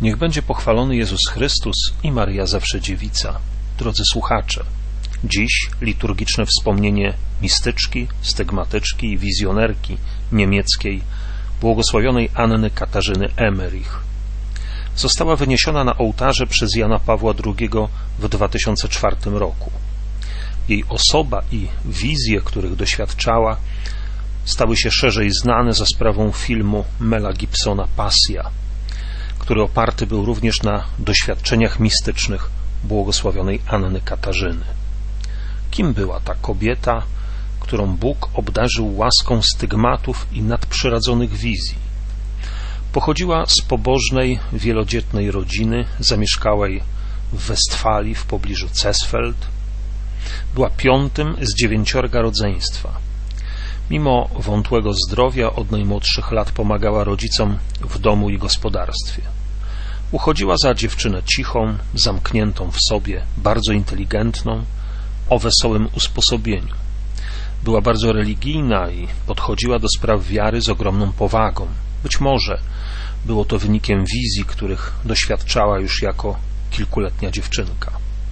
Niech będzie pochwalony Jezus Chrystus i Maryja zawsze dziewica. Drodzy słuchacze, dziś liturgiczne wspomnienie mistyczki, stygmatyczki i wizjonerki niemieckiej, błogosławionej Anny Katarzyny Emmerich. Została wyniesiona na ołtarze przez Jana Pawła II w 2004 roku. Jej osoba i wizje, których doświadczała, stały się szerzej znane za sprawą filmu Mela Gibsona Pasja, który oparty był również na doświadczeniach mistycznych błogosławionej Anny Katarzyny. Kim była ta kobieta, którą Bóg obdarzył łaską stygmatów i nadprzyrodzonych wizji? Pochodziła z pobożnej, wielodzietnej rodziny zamieszkałej w Westfalii w pobliżu Cesfeld. Była piątym z 9 rodzeństwa. Mimo wątłego zdrowia od najmłodszych lat pomagała rodzicom w domu i gospodarstwie. Uchodziła za dziewczynę cichą, zamkniętą w sobie, bardzo inteligentną, o wesołym usposobieniu. Była bardzo religijna i podchodziła do spraw wiary z ogromną powagą. Być może było to wynikiem wizji, których doświadczała już jako kilkuletnia dziewczynka.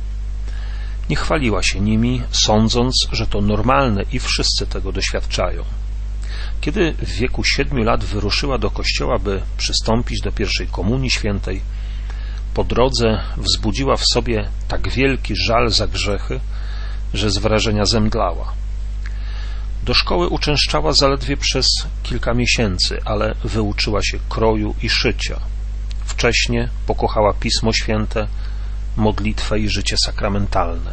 Nie chwaliła się nimi, sądząc, że to normalne i wszyscy tego doświadczają. Kiedy w wieku 7 lat wyruszyła do kościoła, by przystąpić do pierwszej komunii świętej, po drodze wzbudziła w sobie tak wielki żal za grzechy, że z wrażenia zemdlała. Do szkoły uczęszczała zaledwie przez kilka miesięcy, ale wyuczyła się kroju i szycia. Wcześnie pokochała Pismo Święte, modlitwę i życie sakramentalne.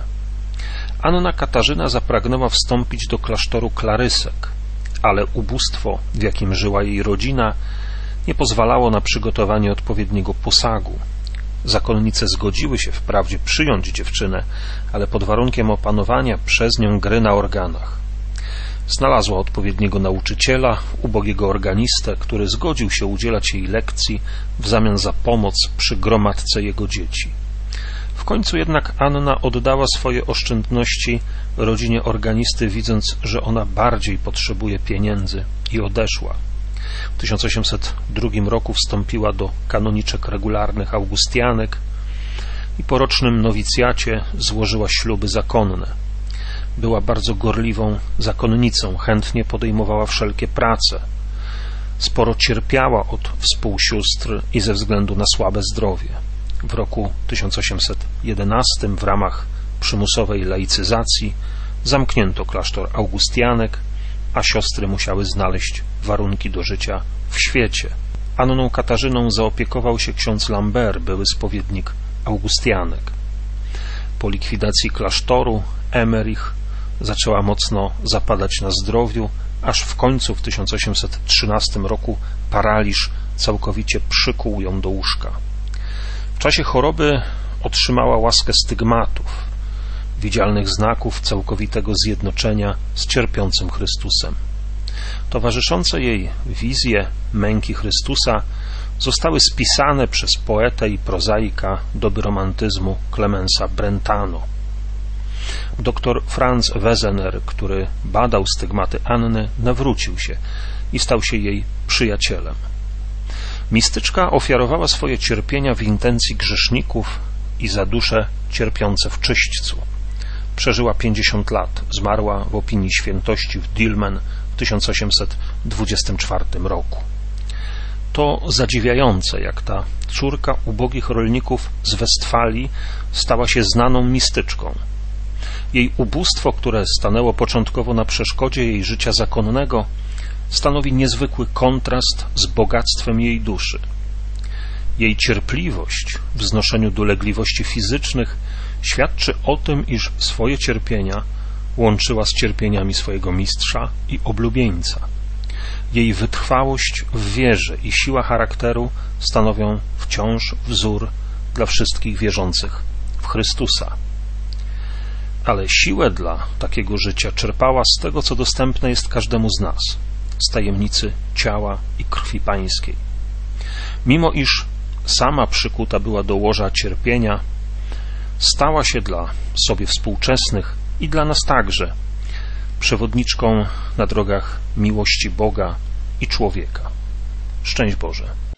Anna Katarzyna zapragnęła wstąpić do klasztoru klarysek, ale ubóstwo, w jakim żyła jej rodzina, nie pozwalało na przygotowanie odpowiedniego posagu. Zakonnice zgodziły się wprawdzie przyjąć dziewczynę, ale pod warunkiem opanowania przez nią gry na organach. Znalazła odpowiedniego nauczyciela, ubogiego organistę, który zgodził się udzielać jej lekcji w zamian za pomoc przy gromadce jego dzieci. W końcu jednak Anna oddała swoje oszczędności rodzinie organisty, widząc, że ona bardziej potrzebuje pieniędzy, i odeszła. W 1802 roku wstąpiła do kanoniczek regularnych augustianek i po rocznym nowicjacie złożyła śluby zakonne. Była bardzo gorliwą zakonnicą, chętnie podejmowała wszelkie prace. Sporo cierpiała od współsióstr i ze względu na słabe zdrowie. W roku 1811 w ramach przymusowej laicyzacji zamknięto klasztor augustianek, a siostry musiały znaleźć warunki do życia w świecie. Anną Katarzyną zaopiekował się ksiądz Lambert, były spowiednik augustianek. Po likwidacji klasztoru Emmerich zaczęła mocno zapadać na zdrowiu, aż w końcu w 1813 roku paraliż całkowicie przykuł ją do łóżka. W czasie choroby otrzymała łaskę stygmatów, widzialnych znaków całkowitego zjednoczenia z cierpiącym Chrystusem. Towarzyszące jej wizje męki Chrystusa zostały spisane przez poetę i prozaika doby romantyzmu Clemensa Brentano. Dr Franz Wesener, który badał stygmaty Anny, nawrócił się i stał się jej przyjacielem. Mistyczka ofiarowała swoje cierpienia w intencji grzeszników i za dusze cierpiące w czyśćcu. Przeżyła 50 lat, zmarła w opinii świętości w Dilmen w 1824 roku. To zadziwiające, jak ta córka ubogich rolników z Westfalii stała się znaną mistyczką. Jej ubóstwo, które stanęło początkowo na przeszkodzie jej życia zakonnego, stanowi niezwykły kontrast z bogactwem jej duszy. Jej cierpliwość w znoszeniu dolegliwości fizycznych świadczy o tym, iż swoje cierpienia łączyła z cierpieniami swojego mistrza i oblubieńca. Jej wytrwałość w wierze i siła charakteru stanowią wciąż wzór dla wszystkich wierzących w Chrystusa. Ale siłę dla takiego życia czerpała z tego, co dostępne jest każdemu z nas, z tajemnicy ciała i krwi pańskiej. Mimo iż sama przykuta była do łoża cierpienia, stała się dla sobie współczesnych i dla nas także przewodniczką na drogach miłości Boga i człowieka. Szczęść Boże.